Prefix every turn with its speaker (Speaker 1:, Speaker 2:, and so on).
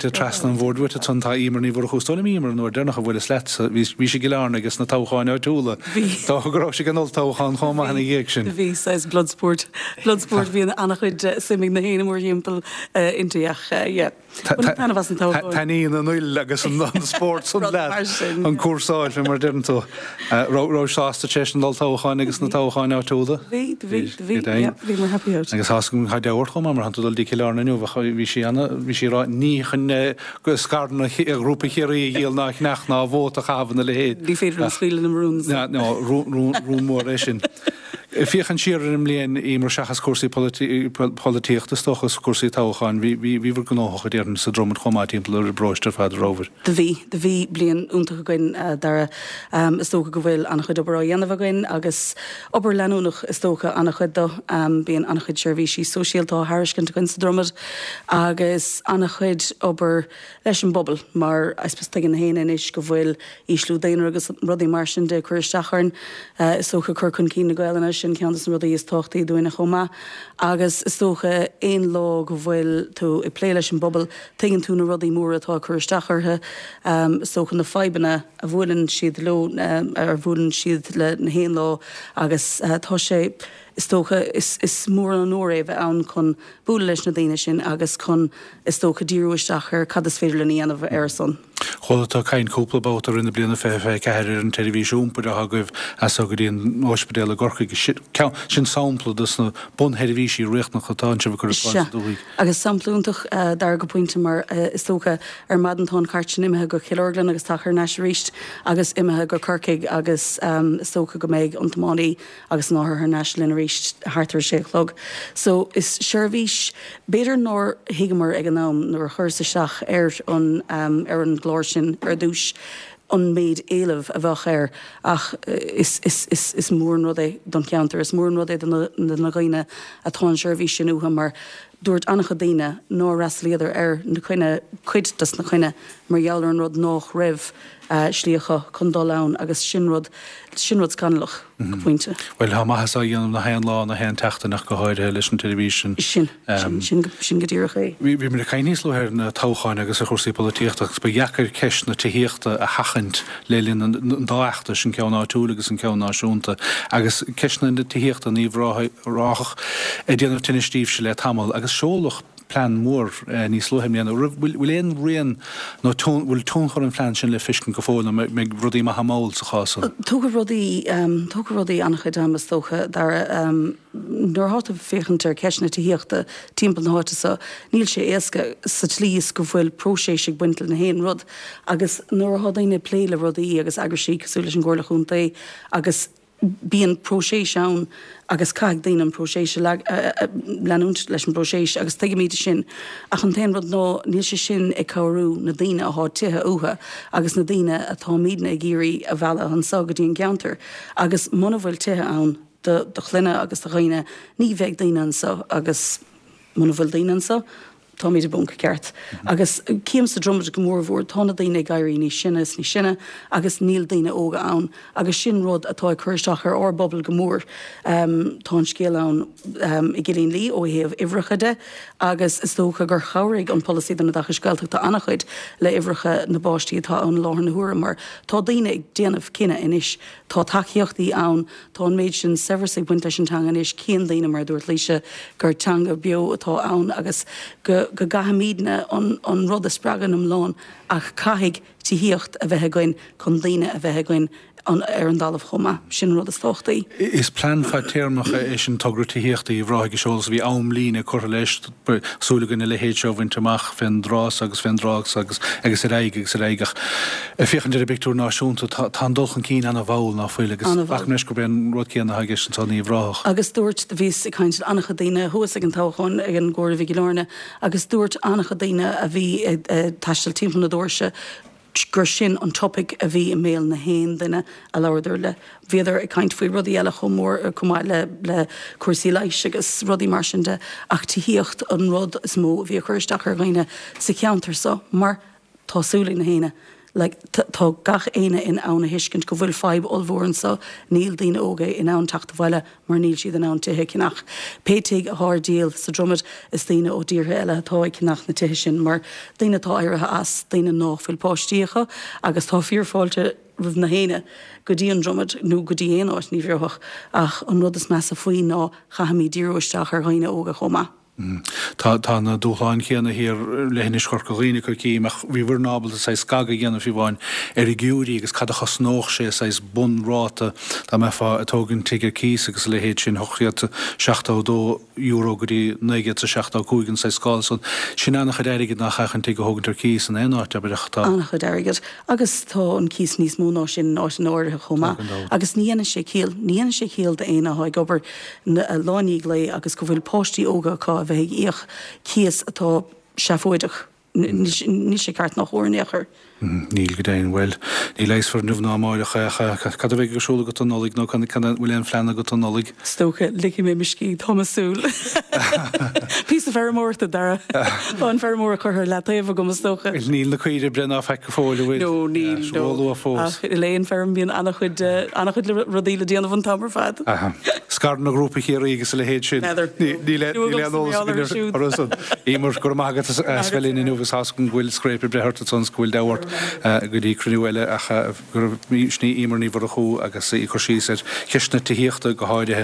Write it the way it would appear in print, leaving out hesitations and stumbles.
Speaker 1: Wite trasna bhór wite tá ímar ní bhór chóstáil ímar nó dénach bhfuil slet bhí sé gilána agus na táchaáin á túla. Tá gorá sé gan táchaáin chomá hena dhéag sin.
Speaker 2: Bhí sais Bloodsport bhí annach chuid siming na héana mór dhimpel intuach,
Speaker 1: Taní na nuil agus an sport san le an cuasáil fi mar dintú. Rá sásta teis an dal táchaáin agus na táchaáin á túla.
Speaker 2: Bhí mar happy out.
Speaker 1: Agus hascin chaid deir chomá mar hanúil dí cilána nniu bhí sé rá ní chun go scarna grúpa chéirí díal nach ná bhót a chahanna le héad.
Speaker 2: Dí féidir an scuile am rúns.
Speaker 1: Rúmór é sin. Fiochan siarim léon í mar seachas cuasaí políochta stochas cuasaí táchaáin, bhí bhar gnácha déann sa dromad chomá timppla ar bróistar fad rover.
Speaker 2: De bhí blion úntacha goin dar istócha go bhfuil annach chud obair dhéanamh goin agus obair leanúnach istócha annach chud do bíon annach chud seirbhísí sosiáltá thairiscint goin sa dromad agus annach chud obair leis an bobbal mar aispastegin na héana is go bhfuil íslú déanaar agus rudí mar sin de chuirteacharn istócha chur chun cí na gailena sin ceantas an rudí is tochtaí dúine chomá agus istócha éon lá go bhfuil tú i plé leis an bobbal tegann tú na rudí mór atá chuirteachartha istócha na feibanna a bhfuilinn siad lo ar bhfuilinn siad le na héon lá agus tá sé istócha is mór an nóir bheith ann chun búla leis na daine sin agus chun istócha díúisteachar cad is féidir le níanamh ar son.
Speaker 1: Cholatá cain cúpla bát ar ina bliana fé ceir an televíisiúmpa a hagah as go dtíon ospedéile gorcha sin sampla dus na bun televísí richt nach chutá se bh chu
Speaker 2: agus samplúntaach dar go pointe mar istócha ar madantá cartin imethe go chilorglan agus tachar neis ríist agus imethe go carcaig agus istócha go méid an tomáí agus náthir ar neislin ríist hartar séchlog. So is seirbhís beidir nóir hiigemar ag an nám nuair chuirsa seach ar an glóir sin ar dúis an méid éileh a bheith air ach is mór an rud é don ceantar, is mór an rud é na gaine atá an seirbhís sin uha mar dúirt annacha daine nó rasliadar ar na chuine cuid das na chuine mar geallar an rud nach raibh slíocha chun dá lán agus sinrod scanlach go pointe.
Speaker 1: Well ha maithas á dhéanam na haon lá na haon teachta nach go háide leis an televísin.
Speaker 2: Sin go dtíorach é.
Speaker 1: Bhí mar a cainníos le ar na táchaáin agus a chósaí políochtaach ba dheacair ceis na tuíochta a hachant lélíonn an dáachta sin ceanná túla agus an ceannáisiúnta agus ceisna na tuíochta níomhráach a déanamh tinnistíomh se le tamil agus seolach plan mór níos loheimíanana bhfuil éon rion nó bhfuil tún chur an phlean sin le fiscin go fóna me rudí ma hamáil sa chása.
Speaker 2: Tóga rudí annach chuid amas tócha dar nuair háta féchantar ceisna tuíochta timppla na háta sa níl sé éasca sa tlíos go bhfuil próséisiigh buintil na héon rud agus nuair hádaine pléile rudaí agus agraí cosú leis an gcóirlachúnta agus bíon próséis ann agus caiig daine an próséis leanúnt leis an próséis agus teige míide sin ach an tain rud ná níl sé sin ag cabhrú na daine a thá tithe utha agus na daine atá mídna ag géirí a bhealach an sagadtíon geantar agus muna bhfuil tithe ann de chluine agus de chuine ní bheith daine ansa agus muna bhfuil daine ansa tá míad a bunca ceart. Agus céim sa dromad go mór bhór tána daine gaiirí ní sinne agus níl daine óga ann agus sin rud atá chuirteachar ó bobbal go mór tá scéal ann i gcilín lí ó héamh ihrechaide agus is tócha gur chairigh an policy na dachas gailteachta annach chuid le ihrecha na báistí atá an láthar na huair mar tá daine ag déanamh cinenne inis tá takeíochtaí ann tá an méid sin sever sig buinte sin tanga inis céan daine mar dúirt líise gur teanga bio atá ann agus go gahamídne an rud a spragan am lán ach caiig tíhíocht a bheitthe goin chun daine a bheitthe goin ar an dalamh chuma sin rud a stochtaí.
Speaker 1: Is plan fa téirmacha é sin tugra tíhíochta í bhráige seolas bhí am lína chu leis súlagan le héad seo bhaintach fin drás agus fin drágus agus réigech. Fichan de bicú náisiúnta tá dulchan cí anna bháil ná foiile agus bachnes go ben rud cíanna haige sin tá ní bhrách.
Speaker 2: Agus dúirt de bhís caiint annacha daine thuas ag an táchain ag an ggóir bhí lárne agus dúirt annacha daine a bhí taistil timp na dúirse gur sin an topic a bhí i méil na héin duine a láidir le bhéidir i caiint faoi rudí eile chomór cumáid le cuasaí leis agus rudí mar sin de ach tíhíocht an rud is mó bhí chuirteach ar ghaine sa ceantar sa mar tásúlaí na héine tá gach éine in anna hiiscint go bhfuil feib olhórin sa níl daine óga in an tacht bhile mar níl siad an an tuthe cinach. Pétig a hardíal sa drumid is daine ó díortha eile tá cinach na tuthe sin, mar daine tá airithe as daine náfuil páistíocha agus tá fíorfáilte rih na héine go dtí an drumid nó go dtí éon áit ní bheoch ach an rud is meas a faoin ná chahamí díróisteach ar haine óga chomá.
Speaker 1: Tá na dúláin chéanana hir lehénis chorcoíine chu cíach bhí bhar nábal a scaga ghéanana fi bháin ar i gúí agus cadcha snóch sé sais bunráta tá me fá atógann tuige cís agus le héad sin hochiad 62 euro goí 9 sa scáil son sin annach déirigid nach chachan tu go hogann tar cís an éáit a bereachtá.
Speaker 2: Annach déirigid agus tá an cís níos múná sin áit an áirithe chomá agus níana sé chéal de éana haid gobar láí lé agus go bhfuil póistí óga cá bheith íoch cías atá seafóideach ní sé ceart nach ornéachar.
Speaker 1: Níl go déin bhfuil ní leis for nuhná máidecha cad bheith gosúla go tónnolig nó chuna bhfuil an fleanna go tónnolig.
Speaker 2: Stocha lici mé miscí Thomasúil. Pí a fermórta dara an fermór chuir le taobh go stocha.
Speaker 1: Níl na chuide brenn fe go fóla bhfuil.
Speaker 2: No níl
Speaker 1: fós.
Speaker 2: I léon ferm bíon annach chud rodíle díanamh an tamar fad.
Speaker 1: Scar na grúpa chéir agus le héad sin. Ní le ímar gur mágad sfelín in nuhas hascin bhfuil scrépa brethirta san scoil dehart go dtí cruúile gur sní ímar ní bhar a chu agus í chusí cheisna tííochta go háidethe